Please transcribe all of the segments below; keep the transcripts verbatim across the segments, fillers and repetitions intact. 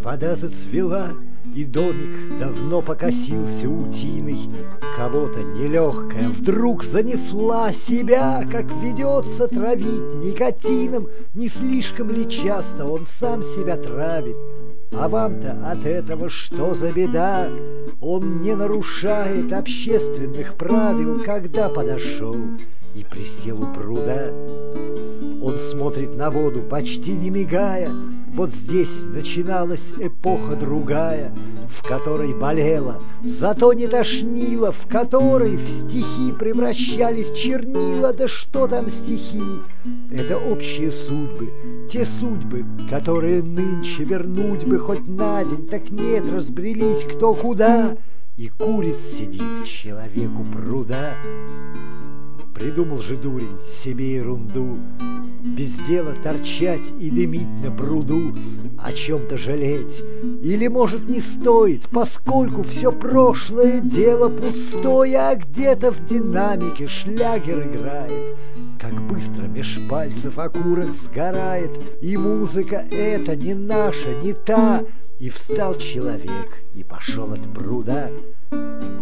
Вода зацвела, и домик давно покосился утиной. Кого-то нелегкая вдруг занесла себя, как ведется травить никотином. Не слишком ли часто он сам себя травит? А вам-то от этого что за беда? Он не нарушает общественных правил, когда подошел и присел у пруда. Он смотрит на воду, почти не мигая. Вот здесь начиналась эпоха другая, в которой болела, зато не тошнило, в которой в стихи превращались чернила. Да что там стихи? Это общие судьбы, те судьбы, которые нынче вернуть бы хоть на день. Так нет, разбрелись кто куда, и куриц сидит человек у пруда. Придумал же дурень себе ерунду, без дела торчать и дымить на пруду, о чем-то жалеть. Или, может, не стоит, поскольку все прошлое дело пустое, а где-то в динамике шлягер играет. Как быстро меж пальцев окурок сгорает, и музыка эта не наша, не та. И встал человек и пошел от пруда.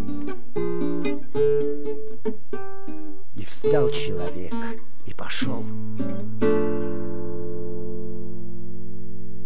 И встал человек и пошел